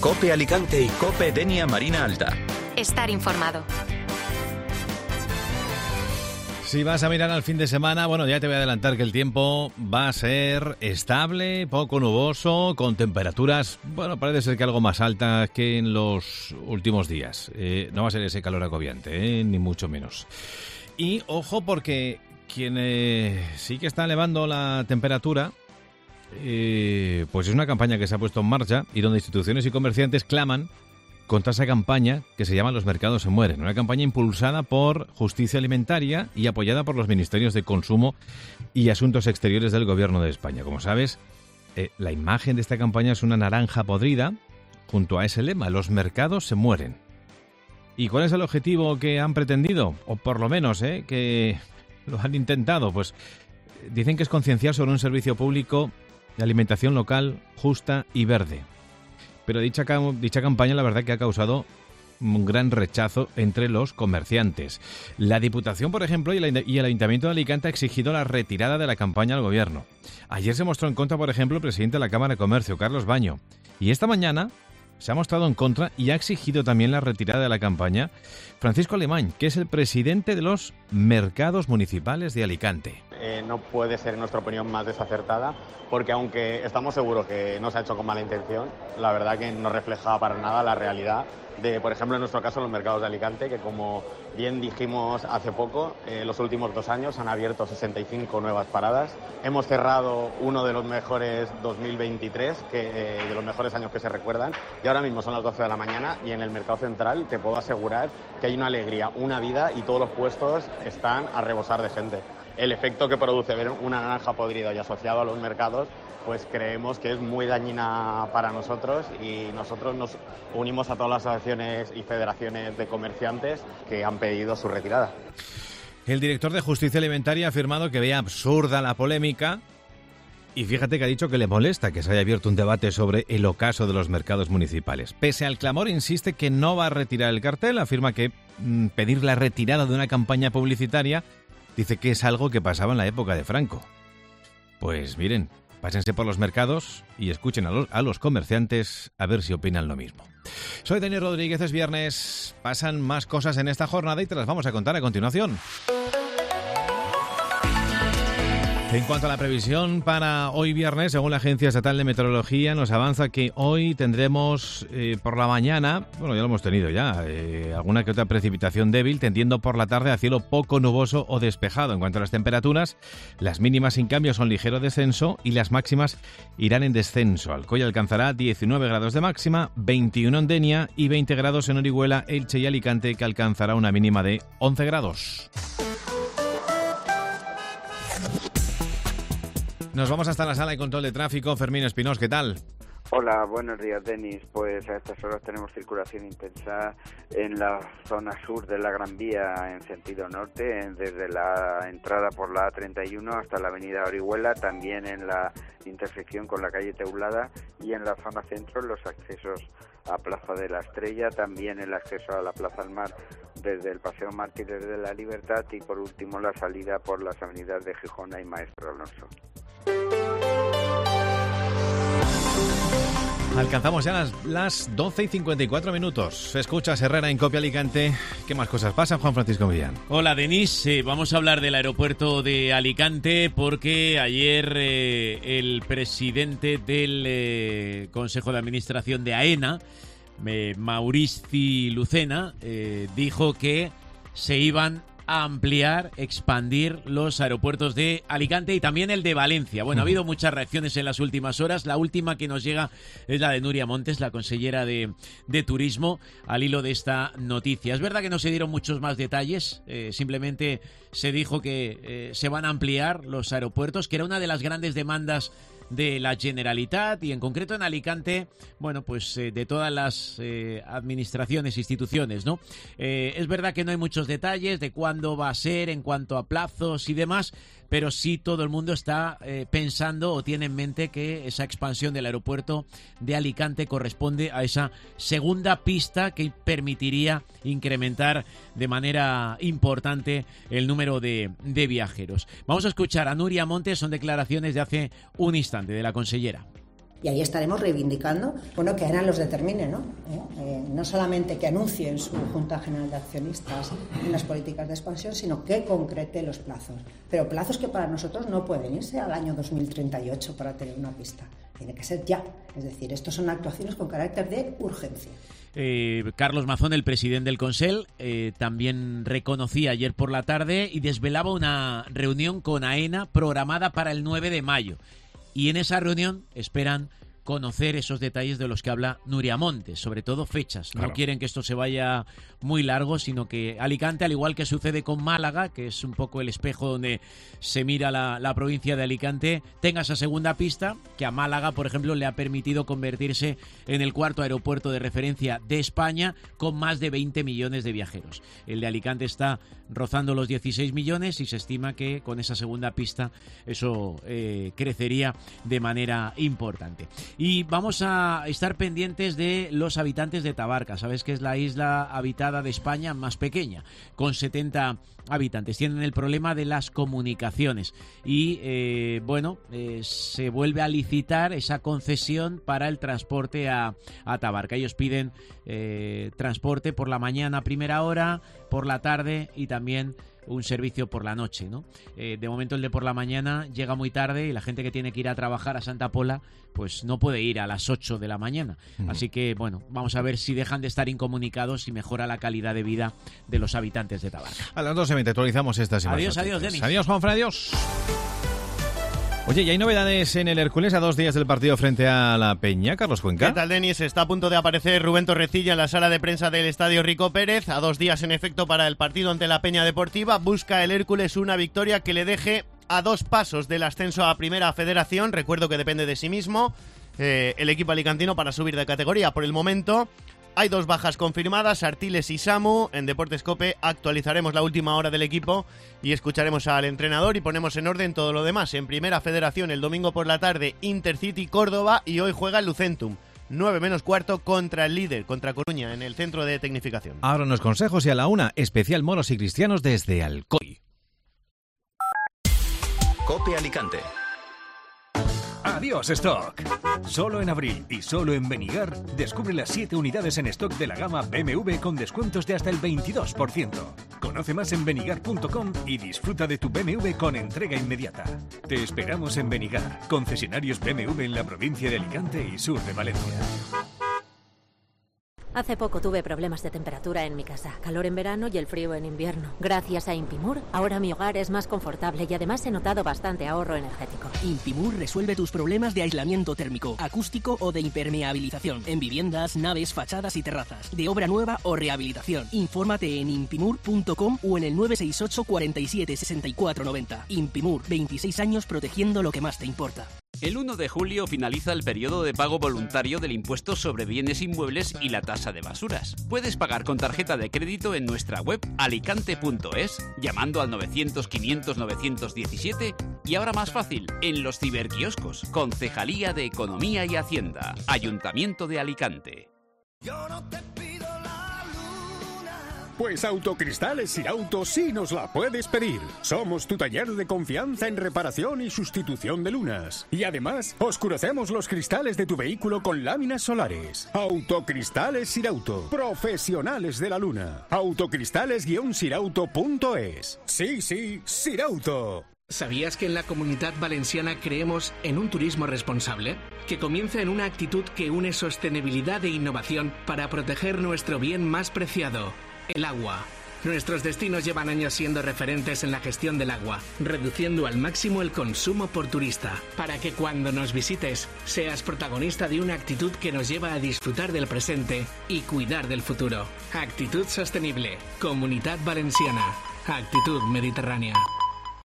COPE Alicante y COPE Denia Marina Alta. Estar informado. Si vas a mirar al fin de semana, bueno, ya te voy a adelantar que el tiempo va a ser estable, poco nuboso, con temperaturas, bueno, parece ser que algo más altas que en los últimos días. No va a ser ese calor agobiante, ni mucho menos. Y ojo, porque quien sí que está elevando la temperatura, pues es una campaña que se ha puesto en marcha y donde instituciones y comerciantes claman contra esa campaña que se llama Los mercados se mueren, una campaña impulsada por Justicia Alimentaria y apoyada por los Ministerios de Consumo y Asuntos Exteriores del Gobierno de España. Como sabes, la imagen de esta campaña es una naranja podrida junto a ese lema, Los mercados se mueren. ¿Y cuál es el objetivo que han pretendido? O por lo menos, que lo han intentado. Pues dicen que es concienciar sobre un servicio público de alimentación local, justa y verde. Pero dicha campaña la verdad que ha causado un gran rechazo entre los comerciantes. La Diputación, por ejemplo, y el Ayuntamiento de Alicante ha exigido la retirada de la campaña al Gobierno. Ayer se mostró en contra, por ejemplo, el presidente de la Cámara de Comercio, Carlos Baño. Y esta mañana se ha mostrado en contra y ha exigido también la retirada de la campaña Francisco Alemany, que es el presidente de los mercados municipales de Alicante. No puede ser, en nuestra opinión, más desacertada, porque aunque estamos seguros que no se ha hecho con mala intención, la verdad que no refleja para nada la realidad de, por ejemplo, en nuestro caso, los mercados de Alicante, que como bien dijimos hace poco, los últimos 2 años han abierto 65 nuevas paradas. Hemos cerrado uno de los mejores 2023, de los mejores años que se recuerdan, y ahora mismo son las 12 de la mañana y en el mercado central te puedo asegurar que hay una alegría, una vida y todos los puestos están a rebosar de gente. El efecto que produce ver una naranja podrida y asociado a los mercados, pues creemos que es muy dañina para nosotros y nosotros nos unimos a todas las asociaciones y federaciones de comerciantes que han pedido su retirada. El director de Justicia Alimentaria ha afirmado que ve absurda la polémica y fíjate que ha dicho que le molesta que se haya abierto un debate sobre el ocaso de los mercados municipales. Pese al clamor, insiste que no va a retirar el cartel, afirma que pedir la retirada de una campaña publicitaria dice que es algo que pasaba en la época de Franco. Pues miren, pásense por los mercados y escuchen a los comerciantes a ver si opinan lo mismo. Soy Dani Rodríguez, es viernes, pasan más cosas en esta jornada y te las vamos a contar a continuación. En cuanto a la previsión para hoy viernes, según la Agencia Estatal de Meteorología, nos avanza que hoy tendremos por la mañana, bueno, ya lo hemos tenido ya, alguna que otra precipitación débil, tendiendo por la tarde a cielo poco nuboso o despejado. En cuanto a las temperaturas, las mínimas sin cambio son ligero descenso y las máximas irán en descenso. Alcoy alcanzará 19 grados de máxima, 21 en Denia y 20 grados en Orihuela, Elche y Alicante, que alcanzará una mínima de 11 grados. Nos vamos hasta la sala de control de tráfico. Fermín Espinós, ¿qué tal? Hola, buenos días, Denis. Pues a estas horas tenemos circulación intensa en la zona sur de la Gran Vía en sentido norte, desde la entrada por la A31 hasta la avenida Orihuela, también en la intersección con la calle Teulada y en la zona centro los accesos a Plaza de la Estrella, también el acceso a la Plaza del Mar desde el Paseo Mártires de la Libertad y por último la salida por las avenidas de Gijona y Maestro Alonso. Alcanzamos ya las 12 y 54 minutos. Escuchas Herrera en Copia Alicante. ¿Qué más cosas pasan, Juan Francisco Millán? Hola, Denis. Vamos a hablar del aeropuerto de Alicante porque ayer el presidente del Consejo de Administración de AENA, Maurici Lucena, dijo que se iban a ampliar, expandir los aeropuertos de Alicante y también el de Valencia. Bueno, ha habido muchas reacciones en las últimas horas. La última que nos llega es la de Nuria Montes, la consellera de Turismo, al hilo de esta noticia. Es verdad que no se dieron muchos más detalles, simplemente se dijo que se van a ampliar los aeropuertos, que era una de las grandes demandas de la Generalitat y en concreto en Alicante, bueno, pues de todas las administraciones, instituciones, ¿no? Es verdad que no hay muchos detalles de cuándo va a ser en cuanto a plazos y demás, pero sí todo el mundo está pensando o tiene en mente que esa expansión del aeropuerto de Alicante corresponde a esa segunda pista que permitiría incrementar de manera importante el número de viajeros. Vamos a escuchar a Nuria Montes, son declaraciones de hace un instante de la consellera. Y ahí estaremos reivindicando, bueno, que AENA los determine, ¿no? No solamente que anuncie en su Junta General de Accionistas unas políticas de expansión, sino que concrete los plazos. Pero plazos que para nosotros no pueden irse al año 2038 para tener una pista. Tiene que ser ya. Es decir, estos son actuaciones con carácter de urgencia. Carlos Mazón, el presidente del Consell, también reconocía ayer por la tarde y desvelaba una reunión con AENA programada para el 9 de mayo. Y en esa reunión esperan conocer esos detalles de los que habla Nuria Montes, sobre todo fechas. Claro. No quieren que esto se vaya muy largo, sino que Alicante, al igual que sucede con Málaga, que es un poco el espejo donde se mira la provincia de Alicante, tenga esa segunda pista que a Málaga, por ejemplo, le ha permitido convertirse en el cuarto aeropuerto de referencia de España con más de 20 millones de viajeros. El de Alicante está rozando los 16 millones y se estima que con esa segunda pista eso crecería de manera importante. Y vamos a estar pendientes de los habitantes de Tabarca. Sabes que es la isla habitada de España más pequeña, con 70 habitantes. Tienen el problema de las comunicaciones y, se vuelve a licitar esa concesión para el transporte a Tabarca. Ellos piden transporte por la mañana a primera hora, por la tarde y también un servicio por la noche, ¿no? De momento el de por la mañana llega muy tarde y la gente que tiene que ir a trabajar a Santa Pola pues no puede ir a las 8 de la mañana. Así que, bueno, vamos a ver si dejan de estar incomunicados y mejora la calidad de vida de los habitantes de Tabarca. A las 12:20 actualizamos estas imágenes. Adiós, Denis. Adiós, Juanfran, adiós. Oye, ¿y hay novedades en el Hércules a 2 días del partido frente a la Peña, Carlos Cuenca? ¿Qué tal, Denis? Está a punto de aparecer Rubén Torrecilla en la sala de prensa del Estadio Rico Pérez. A 2 días, en efecto, para el partido ante la Peña Deportiva. Busca el Hércules una victoria que le deje a 2 pasos del ascenso a Primera Federación. Recuerdo que depende de sí mismo el equipo alicantino para subir de categoría. Por el momento hay 2 bajas confirmadas, Artiles y Samu. En Deportes COPE actualizaremos la última hora del equipo y escucharemos al entrenador y ponemos en orden todo lo demás. En Primera Federación, el domingo por la tarde, Intercity Córdoba, y hoy juega el Lucentum. 9 menos cuarto contra el líder, contra Coruña, en el centro de tecnificación. Ahora unos consejos y a la 1, especial moros y cristianos desde Alcoy. COPE Alicante. Adiós stock. Solo en abril y solo en Benigar descubre las 7 unidades en stock de la gama BMW con descuentos de hasta el 22%. Conoce más en benigar.com y disfruta de tu BMW con entrega inmediata. Te esperamos en Benigar, concesionarios BMW en la provincia de Alicante y sur de Valencia. Hace poco tuve problemas de temperatura en mi casa, calor en verano y el frío en invierno. Gracias a Impimur, ahora mi hogar es más confortable y además he notado bastante ahorro energético. Impimur resuelve tus problemas de aislamiento térmico, acústico o de impermeabilización en viviendas, naves, fachadas y terrazas, de obra nueva o rehabilitación. Infórmate en impimur.com o en el 968 47 64 90. Impimur, 26 años protegiendo lo que más te importa. El 1 de julio finaliza el periodo de pago voluntario del impuesto sobre bienes inmuebles y la tasa de basuras. Puedes pagar con tarjeta de crédito en nuestra web alicante.es, llamando al 900-500-917 y ahora más fácil, en los ciberquioscos. Concejalía de Economía y Hacienda, Ayuntamiento de Alicante. Yo no te pido la luna. Pues Autocristales Sirauto sí nos la puedes pedir. Somos tu taller de confianza en reparación y sustitución de lunas. Y además, oscurecemos los cristales de tu vehículo con láminas solares. Autocristales Sirauto. Profesionales de la luna. Autocristales-sirauto.es. Sí, Sirauto. ¿Sabías que en la Comunitat Valenciana creemos en un turismo responsable? Que comienza en una actitud que une sostenibilidad e innovación para proteger nuestro bien más preciado, el agua. Nuestros destinos llevan años siendo referentes en la gestión del agua, reduciendo al máximo el consumo por turista, para que cuando nos visites seas protagonista de una actitud que nos lleva a disfrutar del presente y cuidar del futuro. Actitud sostenible, Comunitat Valenciana, actitud mediterránea.